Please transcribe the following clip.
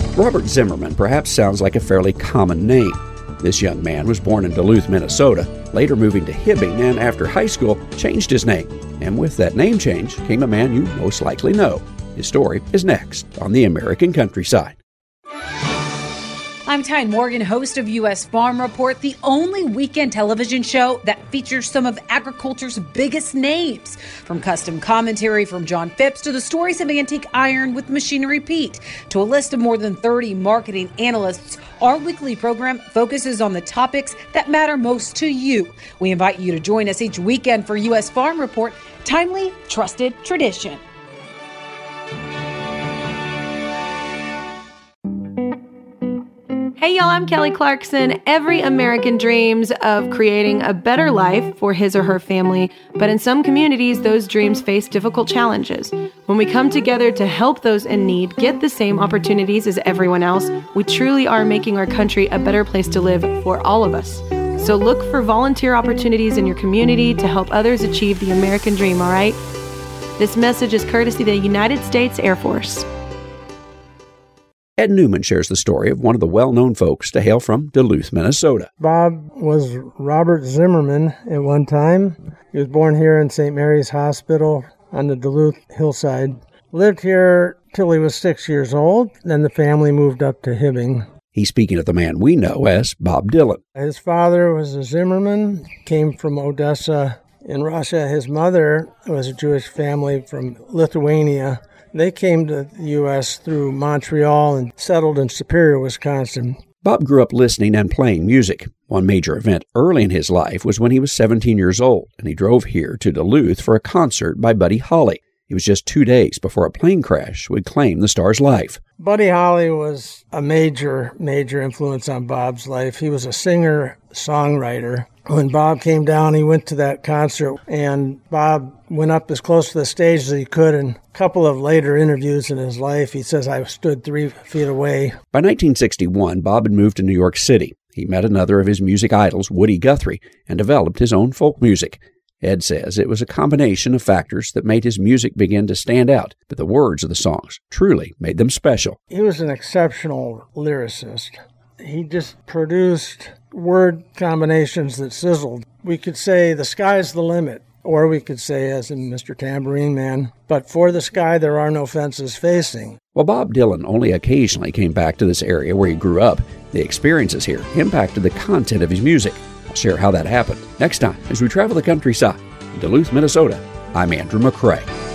Robert Zimmerman perhaps sounds like a fairly common name. This young man was born in Duluth, Minnesota, later moving to Hibbing, and after high school changed his name. And with that name change came a man you most likely know. His story is next on The American Countryside. I'm Tyne Morgan, host of U.S. Farm Report, the only weekend television show that features some of agriculture's biggest names. From custom commentary from John Phipps to the stories of Antique Iron with Machinery Pete to a list of more than 30 marketing analysts, our weekly program focuses on the topics that matter most to you. We invite you to join us each weekend for U.S. Farm Report, timely, trusted tradition. Hey y'all, I'm Kelly Clarkson. Every American dreams of creating a better life for his or her family, but in some communities, those dreams face difficult challenges. When we come together to help those in need get the same opportunities as everyone else, we truly are making our country a better place to live for all of us. So look for volunteer opportunities in your community to help others achieve the American dream, all right? This message is courtesy of the United States Air Force. Ed Newman shares the story of one of the well-known folks to hail from Duluth, Minnesota. Bob was Robert Zimmerman at one time. He was born here in St. Mary's Hospital on the Duluth hillside. Lived here till he was 6 years old. Then the family moved up to Hibbing. He's speaking of the man we know as Bob Dylan. His father was a Zimmerman, came from Odessa in Russia. His mother was a Jewish family from Lithuania. They came to the U.S. through Montreal and settled in Superior, Wisconsin. Bob grew up listening and playing music. One major event early in his life was when he was 17 years old, and he drove here to Duluth for a concert by Buddy Holly. It was just 2 days before a plane crash would claim the star's life. Buddy Holly was a major influence on Bob's life. He was a singer-songwriter. When Bob came down, he went to that concert, and Bob went up as close to the stage as he could. In a couple of later interviews in his life, he says, I stood 3 feet away. By 1961, Bob had moved to New York City. He met another of his music idols, Woody Guthrie, and developed his own folk music. Ed says it was a combination of factors that made his music begin to stand out, but the words of the songs truly made them special. He was an exceptional lyricist. He just produced word combinations that sizzled. We could say the sky's the limit, or we could say, as in Mr. Tambourine Man, but for the sky there are no fences facing. While Bob Dylan only occasionally came back to this area where he grew up, the experiences here impacted the content of his music. I'll share how that happened next time as we travel the countryside. In Duluth, Minnesota, I'm Andrew McCrae.